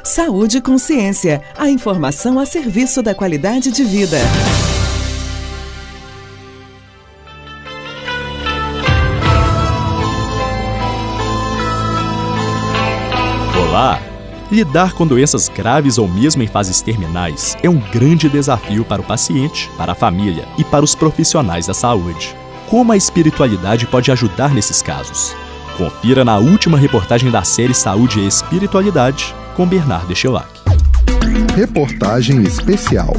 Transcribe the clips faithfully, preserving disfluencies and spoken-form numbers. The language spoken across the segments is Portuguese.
Saúde e Consciência, a informação a serviço da qualidade de vida. Olá! Lidar com doenças graves ou mesmo em fases terminais é um grande desafio para o paciente, para a família e para os profissionais da saúde. Como a espiritualidade pode ajudar nesses casos? Confira na última reportagem da série Saúde e Espiritualidade, com Bernardo Eschelac. Reportagem especial.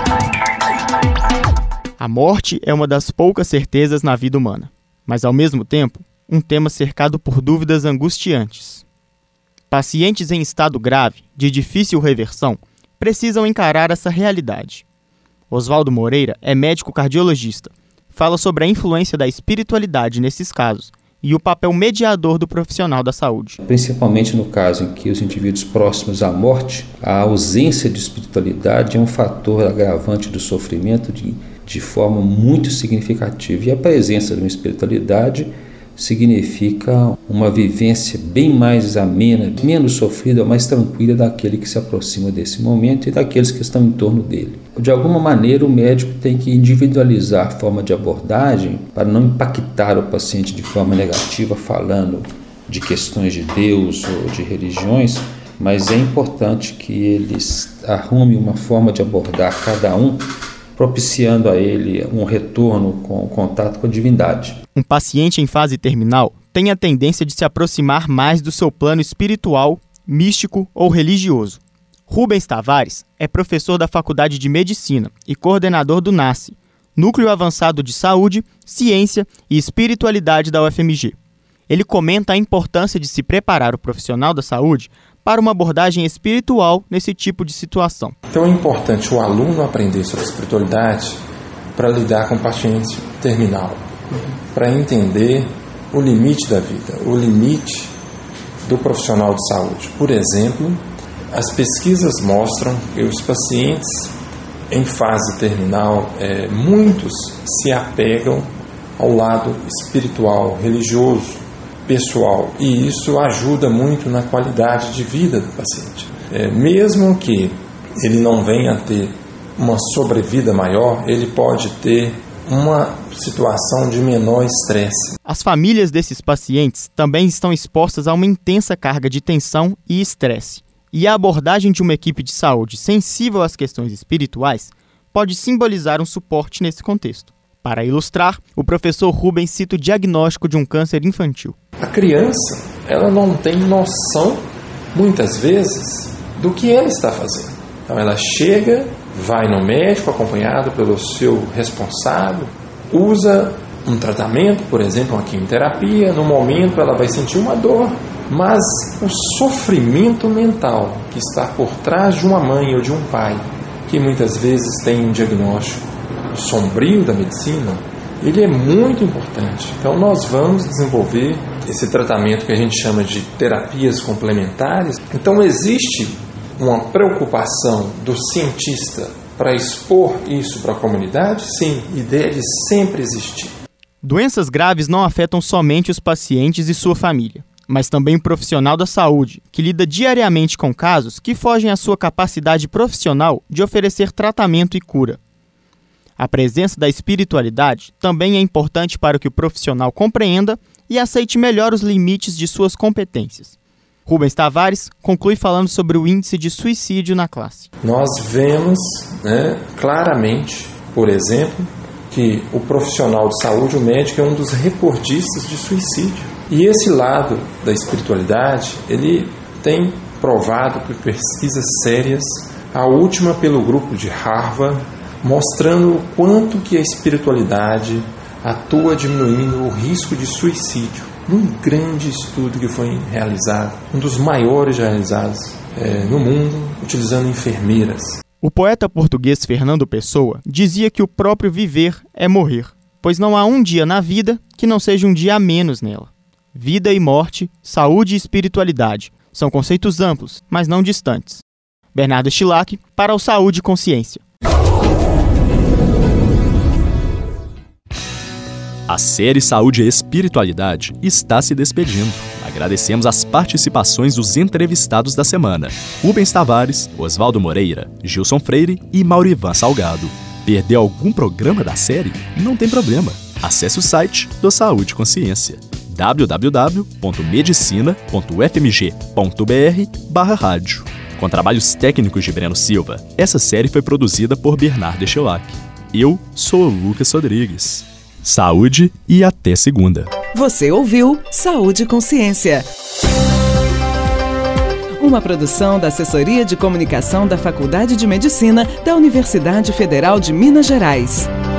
A morte é uma das poucas certezas na vida humana, mas ao mesmo tempo, um tema cercado por dúvidas angustiantes. Pacientes em estado grave, de difícil reversão, precisam encarar essa realidade. Oswaldo Moreira é médico cardiologista, fala sobre a influência da espiritualidade nesses casos e o papel mediador do profissional da saúde. Principalmente no caso em que os indivíduos próximos à morte, a ausência de espiritualidade é um fator agravante do sofrimento de, de forma muito significativa. E a presença de uma espiritualidade significa uma vivência bem mais amena, menos sofrida, mais tranquila daquele que se aproxima desse momento e daqueles que estão em torno dele. De alguma maneira, o médico tem que individualizar a forma de abordagem para não impactar o paciente de forma negativa, falando de questões de Deus ou de religiões, mas é importante que eles arrumem uma forma de abordar cada um, propiciando a ele um retorno com contato com a divindade. Um paciente em fase terminal tem a tendência de se aproximar mais do seu plano espiritual, místico ou religioso. Rubens Tavares é professor da Faculdade de Medicina e coordenador do NASCE, Núcleo Avançado de Saúde, Ciência e Espiritualidade da U F M G. Ele comenta a importância de se preparar o profissional da saúde para uma abordagem espiritual nesse tipo de situação. Então é importante o aluno aprender sobre espiritualidade para lidar com o paciente terminal, para entender o limite da vida, o limite do profissional de saúde. Por exemplo, as pesquisas mostram que os pacientes em fase terminal, é, muitos se apegam ao lado espiritual, religioso, pessoal, e isso ajuda muito na qualidade de vida do paciente. É, mesmo que ele não venha a ter uma sobrevida maior, ele pode ter uma situação de menor estresse. As famílias desses pacientes também estão expostas a uma intensa carga de tensão e estresse, e a abordagem de uma equipe de saúde sensível às questões espirituais pode simbolizar um suporte nesse contexto. Para ilustrar, o professor Rubens cita o diagnóstico de um câncer infantil. A criança, ela não tem noção, muitas vezes, do que ela está fazendo. Então ela chega, vai no médico acompanhado pelo seu responsável, usa um tratamento, por exemplo, uma quimioterapia, no momento ela vai sentir uma dor, mas o sofrimento mental que está por trás de uma mãe ou de um pai, que muitas vezes tem um diagnóstico sombrio da medicina, ele é muito importante. Então nós vamos desenvolver esse tratamento que a gente chama de terapias complementares. Então existe uma preocupação do cientista para expor isso para a comunidade? Sim, e deve sempre existir. Doenças graves não afetam somente os pacientes e sua família, mas também o profissional da saúde, que lida diariamente com casos que fogem à sua capacidade profissional de oferecer tratamento e cura. A presença da espiritualidade também é importante para que o profissional compreenda e aceite melhor os limites de suas competências. Rubens Tavares conclui falando sobre o índice de suicídio na classe. Nós vemos, né, claramente, por exemplo, que o profissional de saúde, o médico, é um dos recordistas de suicídio. E esse lado da espiritualidade, ele tem provado por pesquisas sérias, a última pelo grupo de Harvard, mostrando o quanto que a espiritualidade atua diminuindo o risco de suicídio. Num grande estudo que foi realizado, um dos maiores realizados é, no mundo, utilizando enfermeiras. O poeta português Fernando Pessoa dizia que o próprio viver é morrer, pois não há um dia na vida que não seja um dia a menos nela. Vida e morte, saúde e espiritualidade são conceitos amplos, mas não distantes. Bernardo Eschelac, para o Saúde e Consciência. A série Saúde e Espiritualidade está se despedindo. Agradecemos as participações dos entrevistados da semana: Rubens Tavares, Oswaldo Moreira, Gilson Freire e Maurivan Salgado. Perdeu algum programa da série? Não tem problema. Acesse o site do Saúde e Consciência: w w w ponto medicina ponto f m g ponto b r barra rádio. Com trabalhos técnicos de Breno Silva, essa série foi produzida por Bernardo Eschelac. Eu sou o Lucas Rodrigues. Saúde e até segunda. Você ouviu Saúde e Consciência, uma produção da Assessoria de Comunicação da Faculdade de Medicina da Universidade Federal de Minas Gerais.